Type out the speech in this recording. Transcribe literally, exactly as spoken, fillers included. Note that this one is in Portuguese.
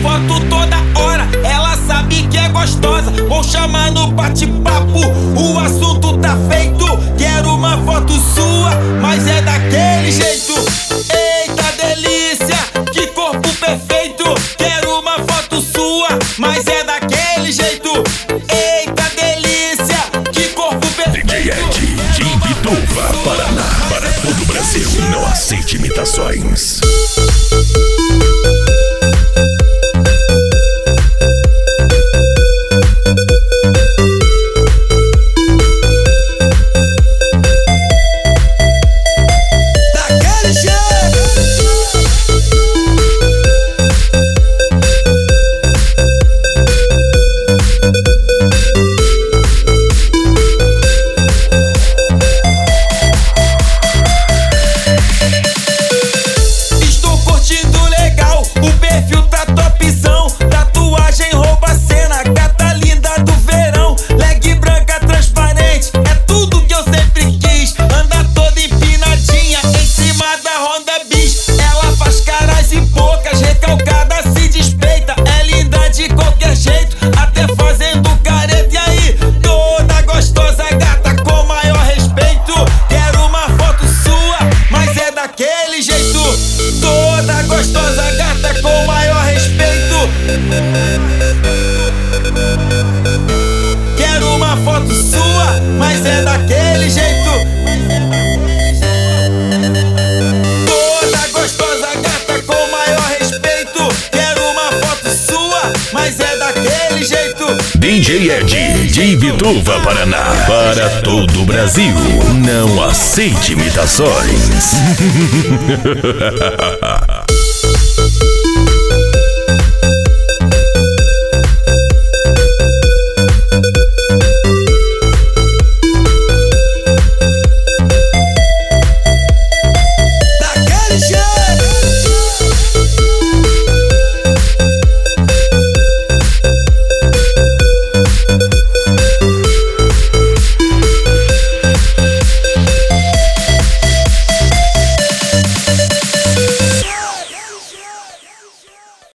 foto toda hora, ela sabe que é gostosa. Vou chamar no bate-papo, o assunto tá feito. Quero uma foto sua, mas é daquele jeito. Eita delícia, que corpo perfeito. Quero uma foto sua, mas é daquele jeito. Eita delícia, que corpo perfeito. D J Ed, de Imbituva, Paraná, para todo o Brasil. Não aceite imitações. Toda gostosa gata com maior respeito. Quero uma foto sua, mas é daquele jeito. Toda gostosa gata com maior respeito. Quero uma foto sua, mas é daquele jeito. D J Ed, de Imbituva, Paraná, para todo o Brasil. Não aceite imitações.